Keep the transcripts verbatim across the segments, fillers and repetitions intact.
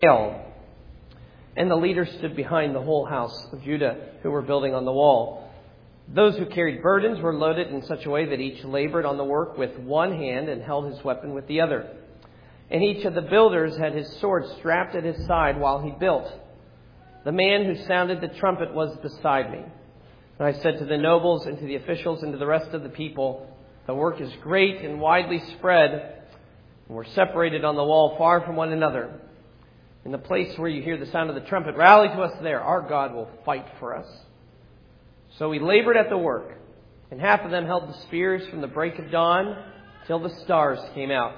And the leaders stood behind the whole house of Judah who were building on the wall. Those who carried burdens were loaded in such a way that each labored on the work with one hand and held his weapon with the other. And each of the builders had his sword strapped at his side while he built. The man who sounded the trumpet was beside me. And I said to the nobles and to the officials and to the rest of the people, the work is great and widely spread, and we're separated on the wall far from one another. In the place where you hear the sound of the trumpet, rally to us there. Our God will fight for us. So we labored at the work, and half of them held the spears from the break of dawn till the stars came out.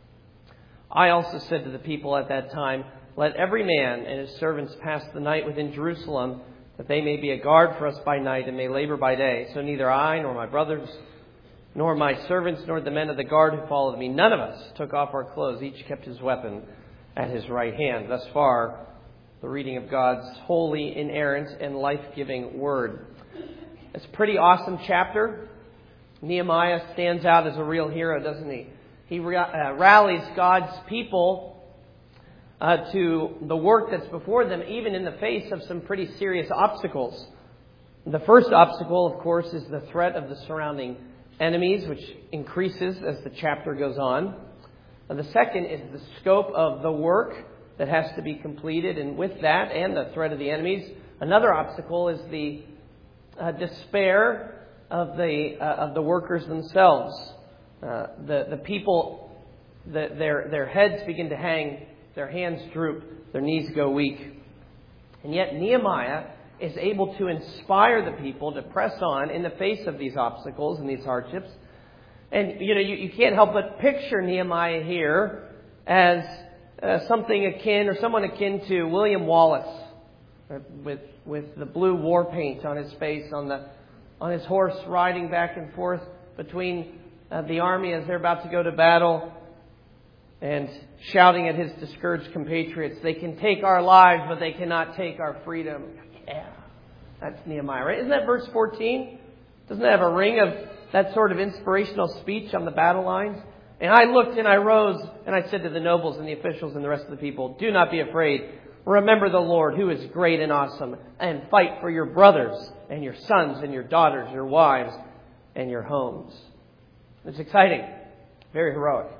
I also said to the people at that time, let every man and his servants pass the night within Jerusalem, that they may be a guard for us by night and may labor by day. So neither I nor my brothers, nor my servants, nor the men of the guard who followed me, none of us took off our clothes. Each kept his weapon at his right hand. Thus far, the reading of God's holy, inerrant, and life-giving word. It's a pretty awesome chapter. Nehemiah stands out as a real hero, doesn't he? He uh, rallies God's people uh, to the work that's before them, even in the face of some pretty serious obstacles. The first obstacle, of course, is the threat of the surrounding enemies, which increases as the chapter goes on. The second is the scope of the work that has to be completed. And with that and the threat of the enemies, another obstacle is the uh, despair of the uh, of the workers themselves. Uh, the, the people, the, their, their heads begin to hang, their hands droop, their knees go weak. And yet Nehemiah is able to inspire the people to press on in the face of these obstacles and these hardships. And, you know, you, you can't help but picture Nehemiah here as uh, something akin or someone akin to William Wallace, uh, with with the blue war paint on his face, on the on his horse, riding back and forth between uh, the army as they're about to go to battle, and shouting at his discouraged compatriots, "They can take our lives, but they cannot take our freedom." Yeah, that's Nehemiah, right? Isn't that verse fourteen? Doesn't that have a ring of that sort of inspirational speech on the battle lines? And I looked and I rose and I said to the nobles and the officials and the rest of the people, do not be afraid. Remember the Lord who is great and awesome, and fight for your brothers and your sons and your daughters, your wives and your homes. It's exciting. Very heroic.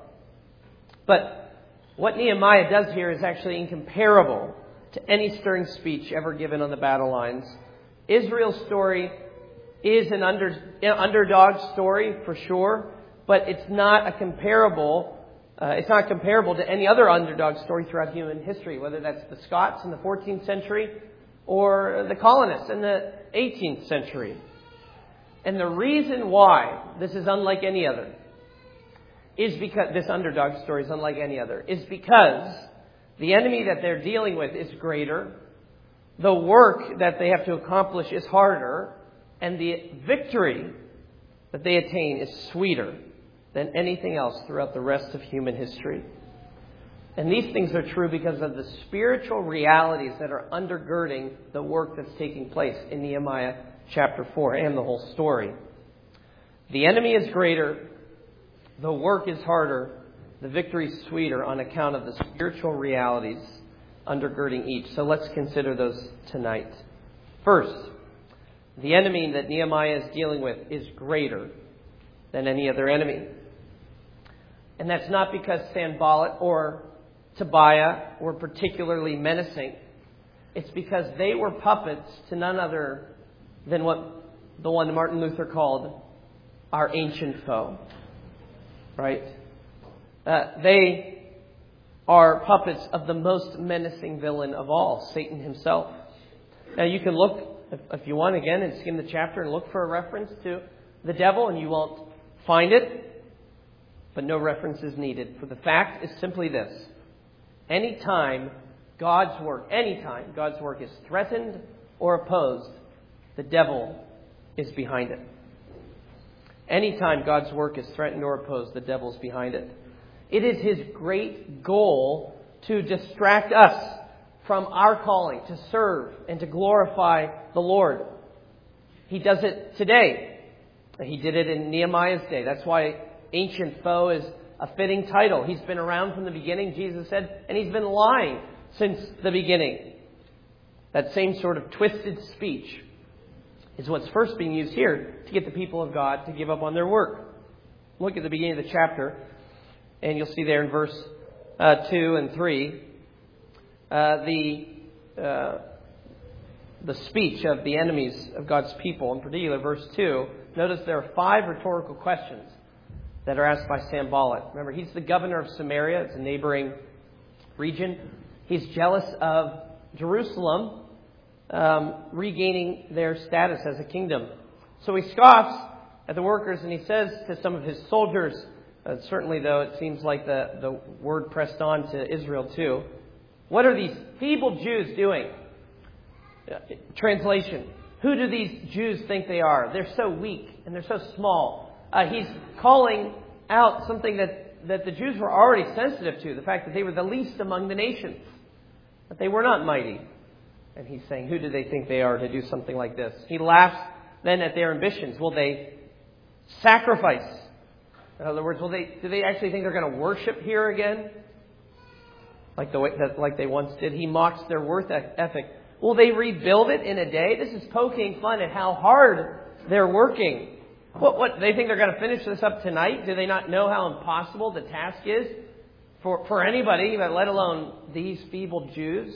But what Nehemiah does here is actually incomparable to any stirring speech ever given on the battle lines. Israel's story is an under, underdog story for sure, but it's not a comparable. Uh, it's not comparable to any other underdog story throughout human history, whether that's the Scots in the fourteenth century or the colonists in the eighteenth century. And the reason why this is unlike any other is because this underdog story is unlike any other is because the enemy that they're dealing with is greater, the work that they have to accomplish is harder, and the victory that they attain is sweeter than anything else throughout the rest of human history. And these things are true because of the spiritual realities that are undergirding the work that's taking place in Nehemiah chapter four and the whole story. The enemy is greater, the work is harder, the victory is sweeter on account of the spiritual realities undergirding each. So let's consider those tonight. First, the enemy that Nehemiah is dealing with is greater than any other enemy. And that's not because Sanballat or Tobiah were particularly menacing. It's because they were puppets to none other than what the one Martin Luther called our ancient foe. Right? Uh, they are puppets of the most menacing villain of all, Satan himself. Now you can look, if, if you want again, and skim the chapter and look for a reference to the devil, and you won't find it. But no reference is needed. For the fact is simply this. Anytime God's work, anytime God's work is threatened or opposed, the devil is behind it. Anytime God's work is threatened or opposed, the devil's behind it. It is his great goal to distract us from our calling, to serve and to glorify the Lord. He does it today. He did it in Nehemiah's day. That's why ancient foe is a fitting title. He's been around from the beginning, Jesus said, and he's been lying since the beginning. That same sort of twisted speech is what's first being used here to get the people of God to give up on their work. Look at the beginning of the chapter, and you'll see there in verse uh, two and three, uh, the uh, the speech of the enemies of God's people. In particular, verse two, notice there are five rhetorical questions that are asked by Sanballat. Remember, he's the governor of Samaria. It's a neighboring region. He's jealous of Jerusalem um, regaining their status as a kingdom. So he scoffs at the workers, and he says to some of his soldiers, uh, certainly though it seems like the, the word pressed on to Israel too, what are these feeble Jews doing? Uh, translation, who do these Jews think they are? They're so weak and they're so small. Uh, he's calling out something that, that the Jews were already sensitive to, the fact that they were the least among the nations, that they were not mighty. And he's saying, who do they think they are to do something like this? He laughs then at their ambitions. Will they sacrifice? In other words, will they? Do they actually think they're going to worship here again? Like the way that, like they once did. He mocks their work ethic. Will they rebuild it in a day? This is poking fun at how hard they're working. What, what, they think they're going to finish this up tonight? Do they not know how impossible the task is for, for anybody, let alone these feeble Jews?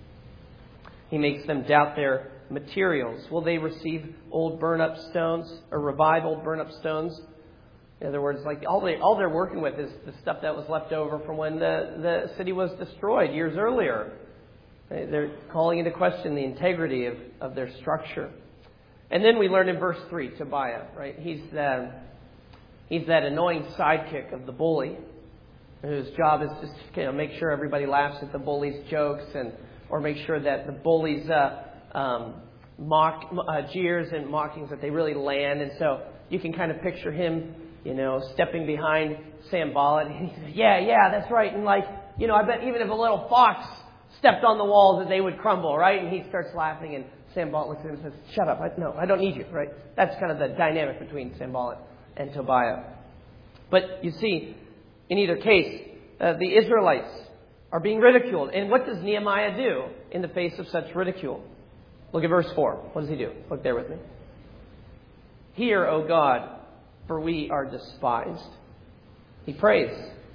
He makes them doubt their materials. Will they receive old burn-up stones or revive old burn-up stones? In other words, like all, they, all they're working with is the stuff that was left over from when the, the city was destroyed years earlier. They're calling into question the integrity of, of their structure. And then we learn in verse three, Tobiah, right? He's the, he's that annoying sidekick of the bully, whose job is just to, you know, make sure everybody laughs at the bully's jokes, and or make sure that the bully's uh, um, mock uh, jeers and mockings, that they really land. And so you can kind of picture him, you know, stepping behind Sanballat. And he says, "Yeah, yeah, that's right." And like, you know, I bet even if a little fox stepped on the walls, that they would crumble, right? And he starts laughing, and Sanballat looks at him and says, "Shut up. I, no, I don't need you," right? That's kind of the dynamic between Sanballat and Tobiah. But you see, in either case, uh, the Israelites are being ridiculed. And what does Nehemiah do in the face of such ridicule? Look at verse four. What does he do? Look there with me. "Hear, O God, for we are despised." He prays.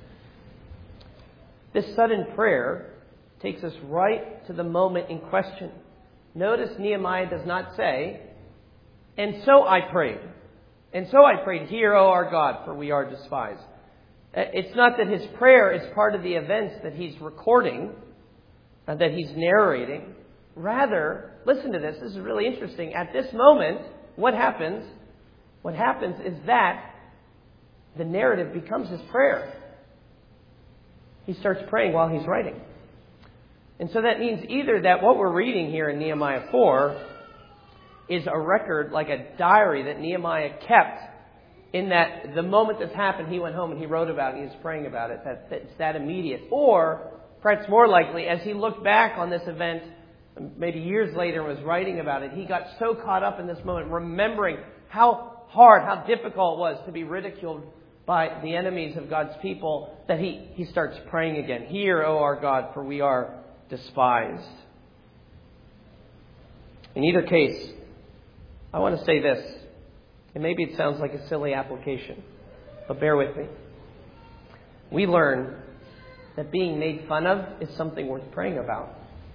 This sudden prayer takes us right to the moment in question. Notice Nehemiah does not say, "And so I prayed. And so I prayed, hear, O our God, for we are despised." It's not that his prayer is part of the events that he's recording, uh, that he's narrating. Rather, listen to this. This is really interesting. At this moment, what happens? What happens is that the narrative becomes his prayer. He starts praying while he's writing. And so that means either that what we're reading here in Nehemiah four is a record, like a diary that Nehemiah kept, in that the moment this happened, he went home and he wrote about it, he was praying about it, that, that it's that immediate. Or, perhaps more likely, as he looked back on this event, maybe years later, and was writing about it, he got so caught up in this moment, remembering how hard, how difficult it was to be ridiculed by the enemies of God's people, that he, he starts praying again. "Hear, O our God, for we are despised." In either case, I want to say this, and maybe it sounds like a silly application, but bear with me. We learn that being made fun of is something worth praying about.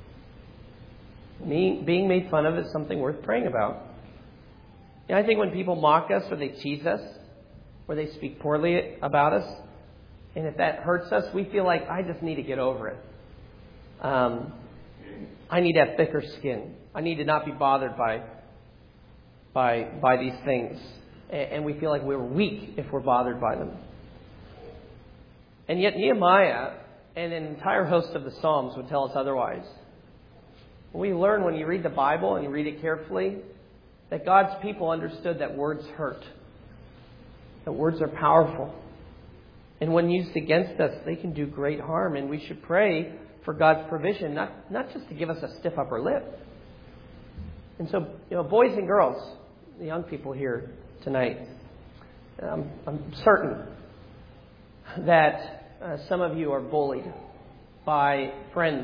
Being made fun of is something worth praying about. And I think when people mock us, or they tease us, or they speak poorly about us, and if that hurts us, we feel like, I just need to get over it. Um, I need to have thicker skin. I need to not be bothered by by by these things. And we feel like we're weak if we're bothered by them. And yet Nehemiah and an entire host of the Psalms would tell us otherwise. We learn when you read the Bible and you read it carefully that God's people understood that words hurt. That words are powerful. And when used against us, they can do great harm. And we should pray for God's provision, not, not just to give us a stiff upper lip. And so, you know, boys and girls, the young people here tonight, um, I'm certain that uh, some of you are bullied by friends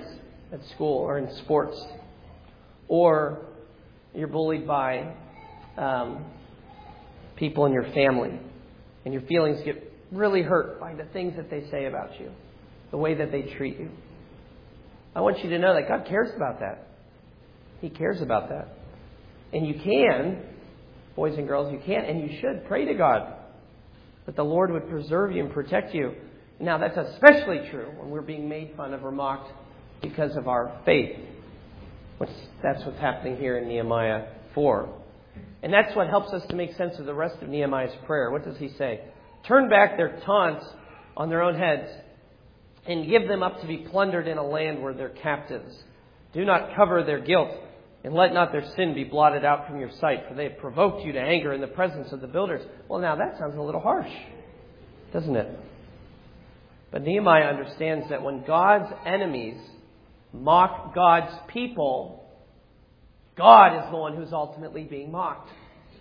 at school or in sports, or you're bullied by um, people in your family, and your feelings get really hurt by the things that they say about you, the way that they treat you. I want you to know that God cares about that. He cares about that. And you can, boys and girls, you can and you should pray to God that the Lord would preserve you and protect you. Now, that's especially true when we're being made fun of or mocked because of our faith. That's what's happening here in Nehemiah four. And that's what helps us to make sense of the rest of Nehemiah's prayer. What does he say? Turn back their taunts on their own heads and give them up to be plundered in a land where they're captives. Do not cover their guilt, and let not their sin be blotted out from your sight, for they have provoked you to anger in the presence of the builders. Well, now that sounds a little harsh, doesn't it? But Nehemiah understands that when God's enemies mock God's people, God is the one who's ultimately being mocked.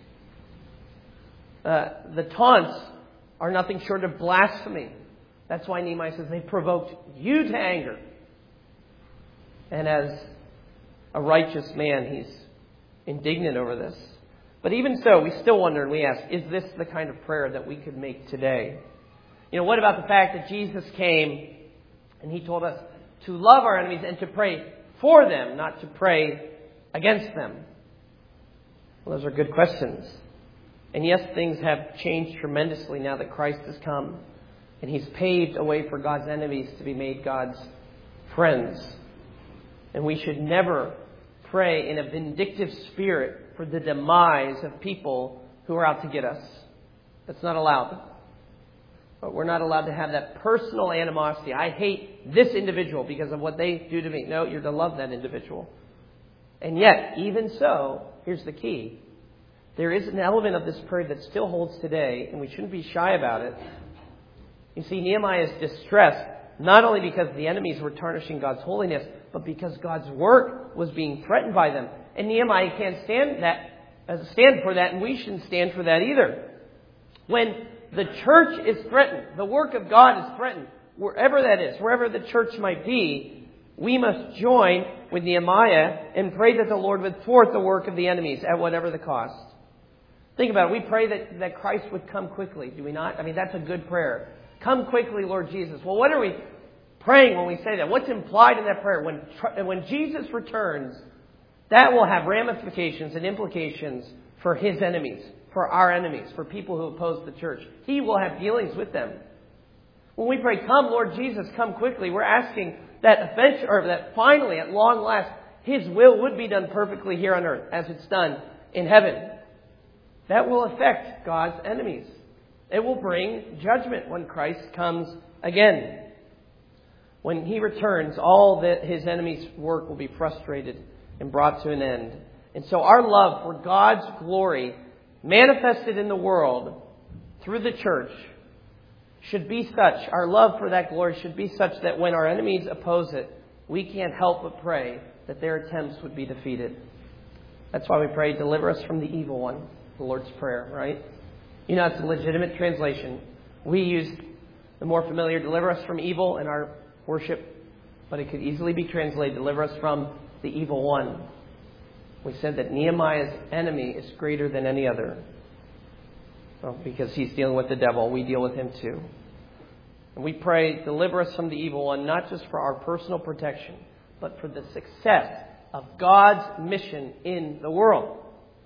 Uh, the taunts are nothing short of blasphemy. That's why Nehemiah says they provoked you to anger. And as a righteous man, he's indignant over this. But even so, we still wonder and we ask, is this the kind of prayer that we could make today? You know, what about the fact that Jesus came and he told us to love our enemies and to pray for them, not to pray against them? Well, those are good questions. And yes, things have changed tremendously now that Christ has come. And he's paved a way for God's enemies to be made God's friends. And we should never pray in a vindictive spirit for the demise of people who are out to get us. That's not allowed. But we're not allowed to have that personal animosity. I hate this individual because of what they do to me. No, you're to love that individual. And yet, even so, here's the key. There is an element of this prayer that still holds today, and we shouldn't be shy about it. You see, Nehemiah is distressed, not only because the enemies were tarnishing God's holiness, but because God's work was being threatened by them. And Nehemiah can't stand that, uh, stand for that, and we shouldn't stand for that either. When the church is threatened, the work of God is threatened, wherever that is, wherever the church might be, we must join with Nehemiah and pray that the Lord would thwart the work of the enemies at whatever the cost. Think about it. We pray that, that Christ would come quickly, do we not? I mean, that's a good prayer. Come quickly, Lord Jesus. Well, what are we praying when we say that? What's implied in that prayer? When, when Jesus returns, that will have ramifications and implications for his enemies, for our enemies, for people who oppose the church. He will have dealings with them. When we pray, come, Lord Jesus, come quickly, we're asking that eventually, or that finally, at long last, his will would be done perfectly here on earth as it's done in heaven. That will affect God's enemies. It will bring judgment when Christ comes again. When he returns, all that his enemies' work will be frustrated and brought to an end. And so our love for God's glory manifested in the world through the church should be such, our love for that glory should be such that when our enemies oppose it, we can't help but pray that their attempts would be defeated. That's why we pray, deliver us from the evil one, the Lord's Prayer, right? You know, it's a legitimate translation. We use the more familiar, deliver us from evil in our worship, but it could easily be translated, deliver us from the evil one. We said that Nehemiah's enemy is greater than any other. Well, because he's dealing with the devil, we deal with him too. And we pray, deliver us from the evil one, not just for our personal protection, but for the success of God's mission in the world.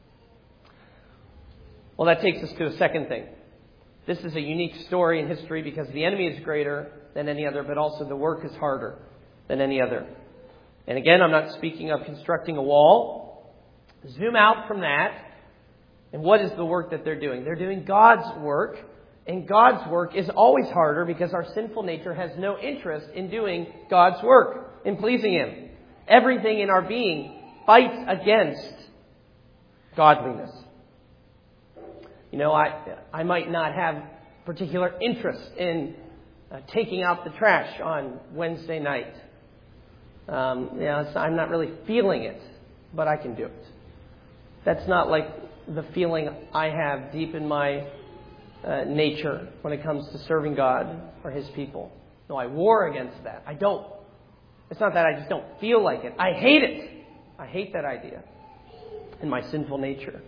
Well, that takes us to a second thing. This is a unique story in history because the enemy is greater than any other, but also the work is harder than any other. And again, I'm not speaking of constructing a wall. Zoom out from that. And what is the work that they're doing? They're doing God's work. And God's work is always harder because our sinful nature has no interest in doing God's work, in pleasing Him. Everything in our being fights against godliness. You know, I I might not have particular interest in uh, taking out the trash on Wednesday night. Um, you know, it's, I'm not really feeling it, but I can do it. That's not like the feeling I have deep in my uh, nature when it comes to serving God or His people. No, I war against that. I don't. It's not that I just don't feel like it. I hate it. I hate that idea in my sinful nature.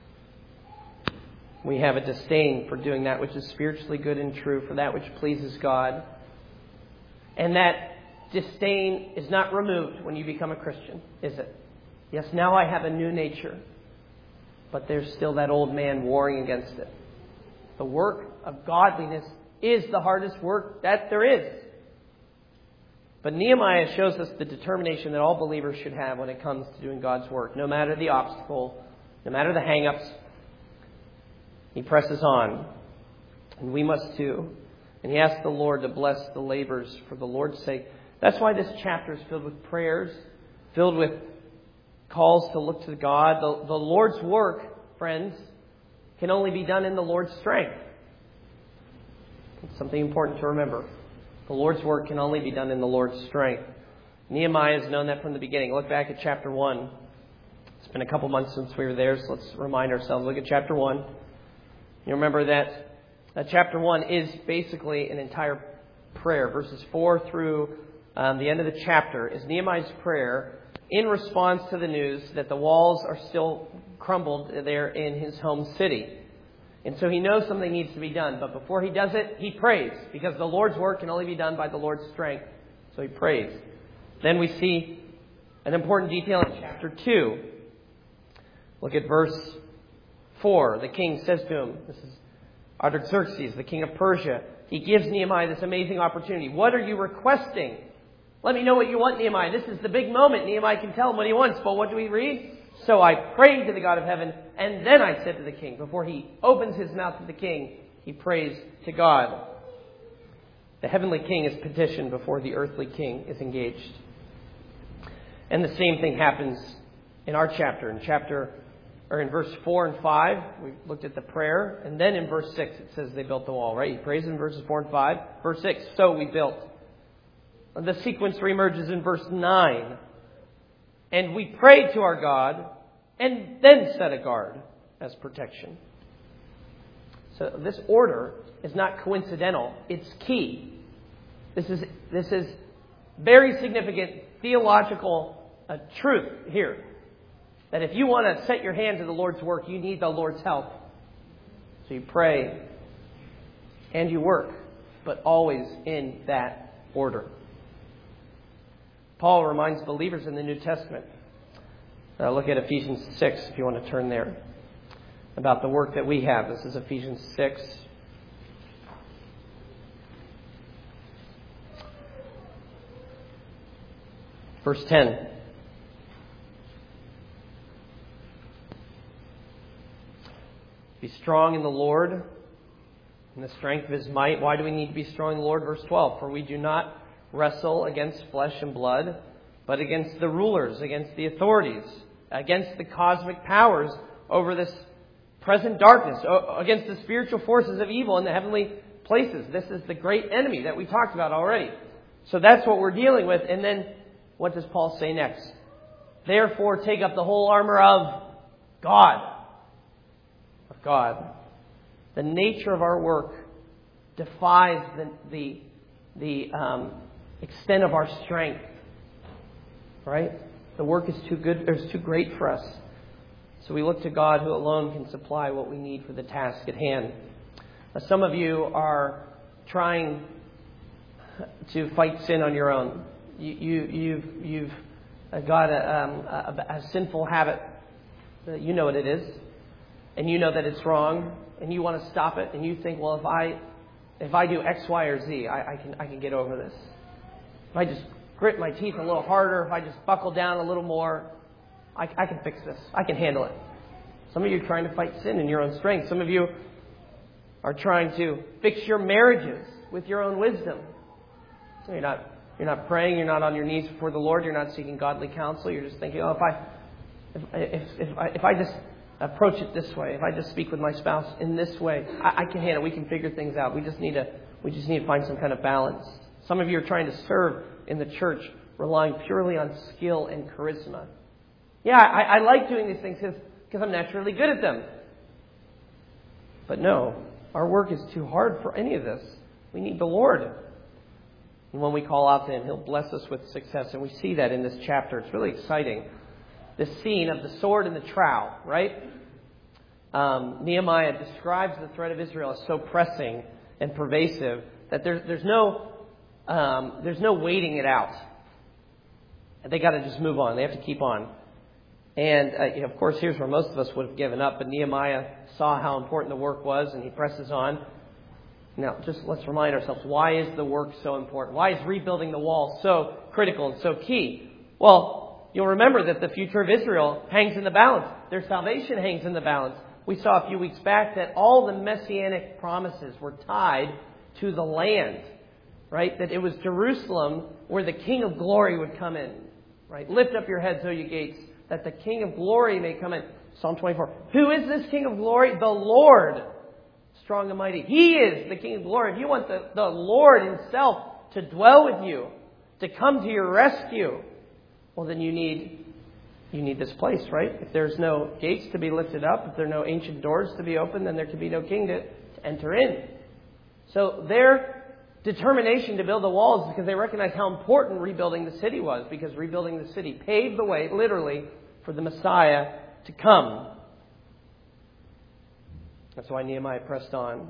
We have a disdain for doing that which is spiritually good and true, for that which pleases God. And that disdain is not removed when you become a Christian, is it? Yes, now I have a new nature, but there's still that old man warring against it. The work of godliness is the hardest work that there is. But Nehemiah shows us the determination that all believers should have when it comes to doing God's work. No matter the obstacle, no matter the hang-ups, he presses on. And we must too. And he asks the Lord to bless the labors for the Lord's sake. That's why this chapter is filled with prayers, filled with calls to look to God. The, the Lord's work, friends, can only be done in the Lord's strength. It's something important to remember. The Lord's work can only be done in the Lord's strength. Nehemiah has known that from the beginning. Look back at chapter one. It's been a couple months since we were there, so let's remind ourselves. Look at chapter one. You remember that, that chapter one is basically an entire prayer. Verses four through um, the end of the chapter is Nehemiah's prayer in response to the news that the walls are still crumbled there in his home city. And so he knows something needs to be done. But before he does it, he prays. Because the Lord's work can only be done by the Lord's strength. So he prays. Then we see an important detail in chapter two. Look at verse four. The king says to him, this is Artaxerxes, the king of Persia. He gives Nehemiah this amazing opportunity. What are you requesting? Let me know what you want, Nehemiah. This is the big moment. Nehemiah can tell him what he wants. But what do we read? So I prayed to the God of heaven, and then I said to the king. Before he opens his mouth to the king, he prays to God. The heavenly king is petitioned before the earthly king is engaged. And the same thing happens in our chapter. In chapter, or in verse four and five, we looked at the prayer. And then in verse six, it says they built the wall, right? He prays in verses four and five. Verse six, so we built. The sequence reemerges in verse nine. And we prayed to our God and then set a guard as protection. So this order is not coincidental. It's key. This is, this is very significant theological uh, truth here. That if you want to set your hand to the Lord's work, you need the Lord's help. So you pray and you work, but always in that order. Paul reminds believers in the New Testament. Uh, look at Ephesians six, if you want to turn there, about the work that we have. This is Ephesians six. Verse ten. Be strong in the Lord, in the strength of His might. Why do we need to be strong in the Lord? Verse twelve. For we do not wrestle against flesh and blood, but against the rulers, against the authorities, against the cosmic powers over this present darkness, against the spiritual forces of evil in the heavenly places. This is the great enemy that we talked about already. So that's what we're dealing with. And then what does Paul say next? Therefore, take up the whole armor of God. Of God. The nature of our work defies the the, the um, extent of our strength. Right? The work is too good, or is too great for us. So we look to God who alone can supply what we need for the task at hand. Now, some of you are trying to fight sin on your own. You, you, you've, you've got a, um, a, a sinful habit. You know what it is. And you know that it's wrong. And you want to stop it. And you think, well, if I if I do X, Y, or Z, I, I can I can get over this. If I just grit my teeth a little harder, if I just buckle down a little more, I, I can fix this. I can handle it. Some of you are trying to fight sin in your own strength. Some of you are trying to fix your marriages with your own wisdom. So you're not you're not praying. You're not on your knees before the Lord. You're not seeking godly counsel. You're just thinking, oh, if I if if if I, if I just approach it this way, if I just speak with my spouse in this way, I, I can handle it. We can figure things out. We just need to we just need to find some kind of balance. Some of you are trying to serve in the church, relying purely on skill and charisma. Yeah, I, I like doing these things because I'm naturally good at them. But no, our work is too hard for any of this. We need the Lord. And when we call out to Him, He'll bless us with success. And we see that in this chapter. It's really exciting. This scene of the sword and the trowel, right? Um, Nehemiah describes the threat of Israel as so pressing and pervasive that there's there's no um, there's no waiting it out. They got to just move on. They have to keep on. And uh, you know, of course, here's where most of us would have given up. But Nehemiah saw how important the work was, and he presses on. Now, just let's remind ourselves, why is the work so important? Why is rebuilding the wall so critical and so key? Well, you'll remember that the future of Israel hangs in the balance. Their salvation hangs in the balance. We saw a few weeks back that all the messianic promises were tied to the land, right? That it was Jerusalem where the King of Glory would come in, right? Lift up your heads, O you gates, that the King of Glory may come in. Psalm twenty-four. Who is this King of Glory? The Lord, strong and mighty. He is the King of Glory. If you want the, the Lord Himself to dwell with you, to come to your rescue, well, then you need you need this place, right? If there's no gates to be lifted up, if there are no ancient doors to be opened, then there can be no king to, to enter in. So their determination to build the walls is because they recognized how important rebuilding the city was, because rebuilding the city paved the way, literally, for the Messiah to come. That's why Nehemiah pressed on.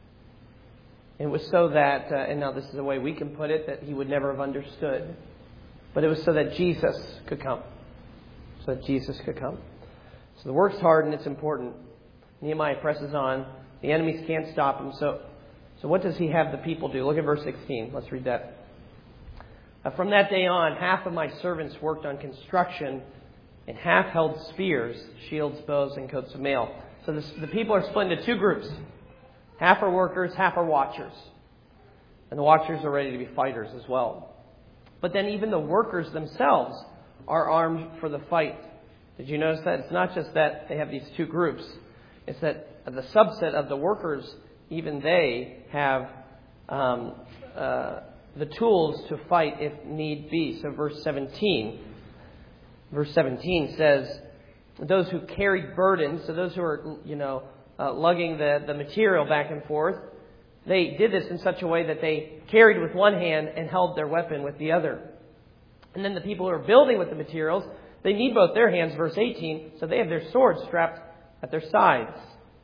It was so that, uh, and now this is the way we can put it, that he would never have understood. But it was so that Jesus could come. So that Jesus could come. So the work's hard and it's important. Nehemiah presses on. The enemies can't stop him. So, so what does he have the people do? Look at verse sixteen. Let's read that. Uh, From that day on, half of my servants worked on construction, and half held spears, shields, bows, and coats of mail. So this, the people are split into two groups. Half are workers, half are watchers. And the watchers are ready to be fighters as well. But then even the workers themselves are armed for the fight. Did you notice that? It's not just that they have these two groups. It's that the subset of the workers, even they have um, uh, the tools to fight if need be. So verse seventeen. Verse seventeen says, those who carried burdens, so those who are, you know, uh, lugging the, the material back and forth, they did this in such a way that they carried with one hand and held their weapon with the other. And then the people who are building with the materials, they need both their hands, verse eighteen, so they have their swords strapped at their sides.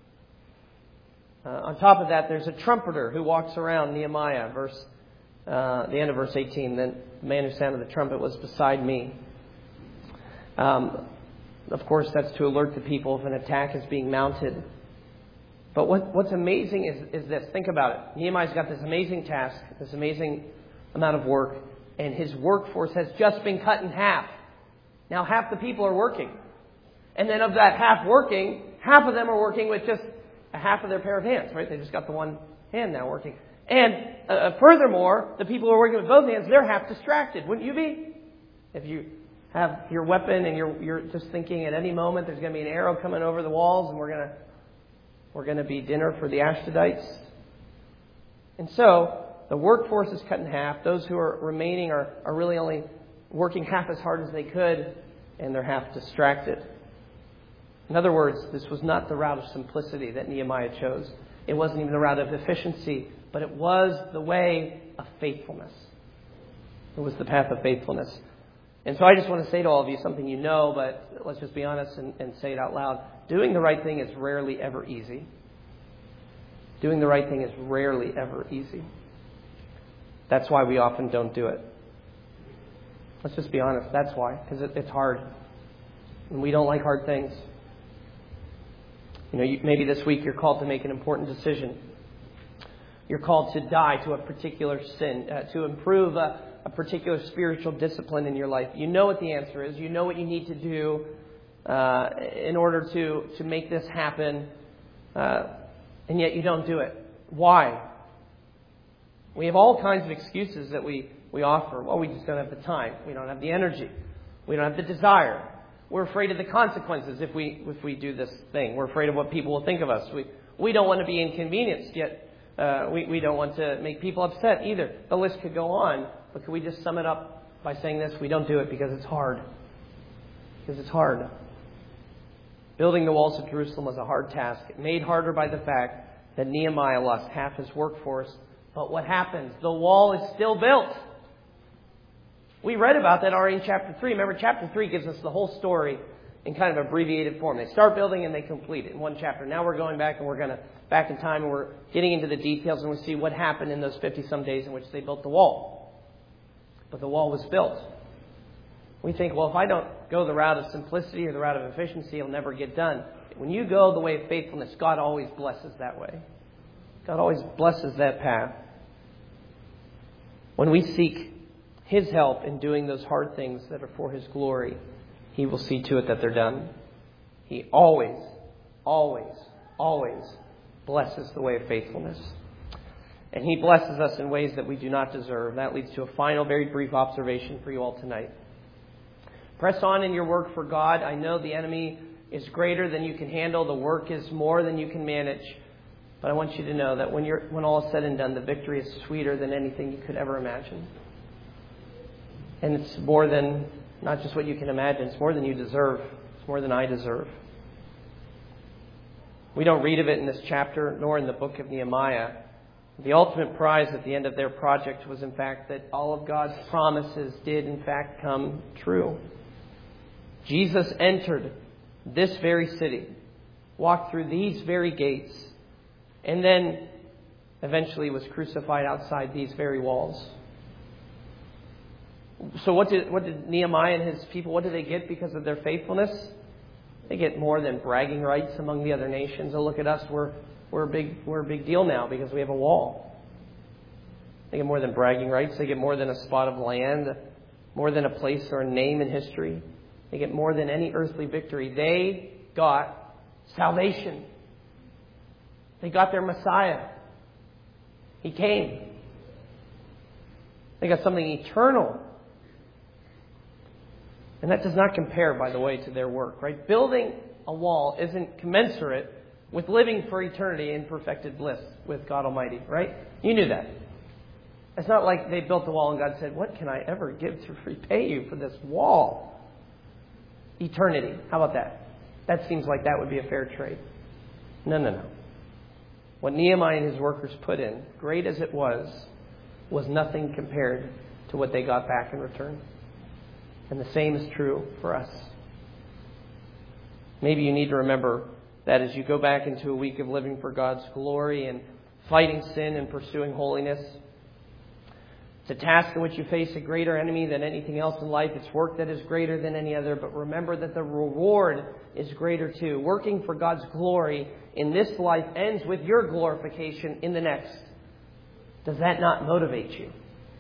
Uh, on top of that, there's a trumpeter who walks around Nehemiah, verse uh, the end of verse eighteen. Then the man who sounded the trumpet was beside me. Um, of course, that's to alert the people if an attack is being mounted. But what, what's amazing is, is this. Think about it. Nehemiah's got this amazing task, this amazing amount of work, and his workforce has just been cut in half. Now half the people are working. And then of that half working, half of them are working with just a half of their pair of hands, right? They just got the one hand now working. And uh, furthermore, the people who are working with both hands, they're half distracted. Wouldn't you be? If you have your weapon and you're you're just thinking at any moment there's going to be an arrow coming over the walls and we're going to we're going to be dinner for the Ashdodites. And so the workforce is cut in half. Those who are remaining are, are really only working half as hard as they could, and they're half distracted. In other words, this was not the route of simplicity that Nehemiah chose. It wasn't even the route of efficiency, but it was the way of faithfulness. It was the path of faithfulness. And so I just want to say to all of you something you know, but let's just be honest and, and say it out loud. Doing the right thing is rarely ever easy. Doing the right thing is rarely ever easy. That's why we often don't do it. Let's just be honest. That's why. Because it, it's hard. And we don't like hard things. You know, you, maybe this week you're called to make an important decision. You're called to die to a particular sin, uh, to improve a, a particular spiritual discipline in your life. You know what the answer is. You know what you need to do uh, in order to, to make this happen. Uh, and yet you don't do it. Why? We have all kinds of excuses that we, we offer. Well, we just don't have the time. We don't have the energy. We don't have the desire. We're afraid of the consequences if we if we do this thing. We're afraid of what people will think of us. We we don't want to be inconvenienced, yet uh, we, we don't want to make people upset either. The list could go on, but could we just sum it up by saying this? We don't do it because it's hard. Because it's hard. Building the walls of Jerusalem was a hard task, made harder by the fact that Nehemiah lost half his workforce. But what happens? The wall is still built. We read about that already in chapter three. Remember, chapter three gives us the whole story in kind of abbreviated form. They start building and they complete it in one chapter. Now we're going back and we're going to back in time and we're getting into the details and we see what happened in those fifty-some days in which they built the wall. But the wall was built. We think, well, if I don't go the route of simplicity or the route of efficiency, it'll never get done. When you go the way of faithfulness, God always blesses that way. God always blesses that path. When we seek His help in doing those hard things that are for His glory, He will see to it that they're done. He always, always, always blesses the way of faithfulness. And He blesses us in ways that we do not deserve. That leads to a final, very brief observation for you all tonight. Press on in your work for God. I know the enemy is greater than you can handle. The work is more than you can manage. But I want you to know that when you're when all is said and done, the victory is sweeter than anything you could ever imagine. And it's more than not just what you can imagine. It's more than you deserve. It's more than I deserve. We don't read of it in this chapter, nor in the book of Nehemiah. The ultimate prize at the end of their project was, in fact, that all of God's promises did, in fact, come true. Jesus entered this very city, walked through these very gates, and then eventually was crucified outside these very walls. So what did, what did Nehemiah and his people, what did they get because of their faithfulness? They get more than bragging rights among the other nations. Oh, look at us, we're, we're, a big, we're a big deal now because we have a wall. They get more than bragging rights. They get more than a spot of land, more than a place or a name in history. They get more than any earthly victory. They got salvation. They got their Messiah. He came. They got something eternal. And that does not compare, by the way, to their work, right? Building a wall isn't commensurate with living for eternity in perfected bliss with God Almighty, right? You knew that. It's not like they built the wall and God said, what can I ever give to repay you for this wall? Eternity. How about that? That seems like that would be a fair trade. No, no, no. What Nehemiah and his workers put in, great as it was, was nothing compared to what they got back in return. And the same is true for us. Maybe you need to remember that as you go back into a week of living for God's glory and fighting sin and pursuing holiness. It's a task in which you face a greater enemy than anything else in life. It's work that is greater than any other. But remember that the reward is greater too. Working for God's glory in this life ends with your glorification in the next. Does that not motivate you?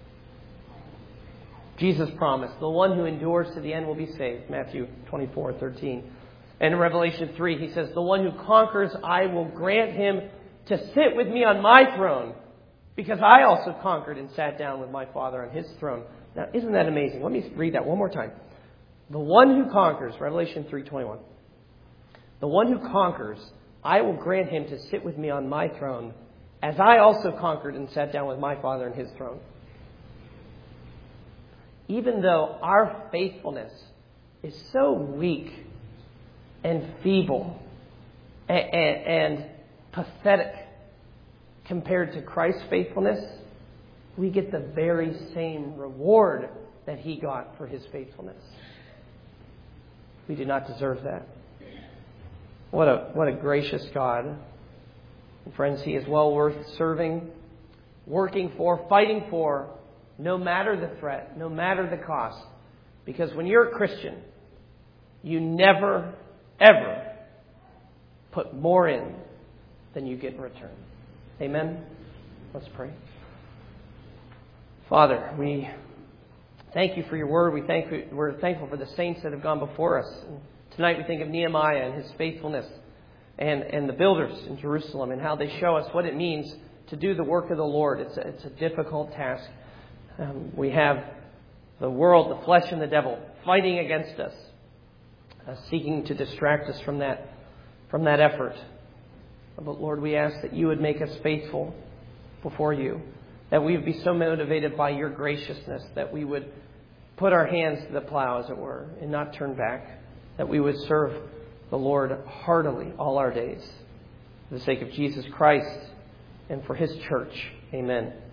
Jesus promised, the one who endures to the end will be saved. Matthew twenty-four thirteen. And in Revelation three, he says, the one who conquers, I will grant him to sit with me on my throne, because I also conquered and sat down with my Father on his throne. Now, isn't that amazing? Let me read that one more time. The one who conquers, Revelation three twenty-one. The one who conquers, I will grant him to sit with me on my throne, as I also conquered and sat down with my Father on his throne. Even though our faithfulness is so weak and feeble and, and, and pathetic compared to Christ's faithfulness, we get the very same reward that He got for His faithfulness. We do not deserve that. What a, what a gracious God. And friends, He is well worth serving, working for, fighting for, no matter the threat, no matter the cost. Because when you're a Christian, you never, ever put more in than you get in return. Amen? Let's pray. Father, we thank You for Your word. We thank, we're thankful for the saints that have gone before us. And tonight we think of Nehemiah and his faithfulness and, and the builders in Jerusalem and how they show us what it means to do the work of the Lord. It's a, it's a difficult task. Um, we have the world, the flesh, and the devil fighting against us, uh, seeking to distract us from that, from that effort. But Lord, we ask that You would make us faithful before You, that we would be so motivated by Your graciousness that we would put our hands to the plow, as it were, and not turn back, that we would serve the Lord heartily all our days. For the sake of Jesus Christ and for His church. Amen.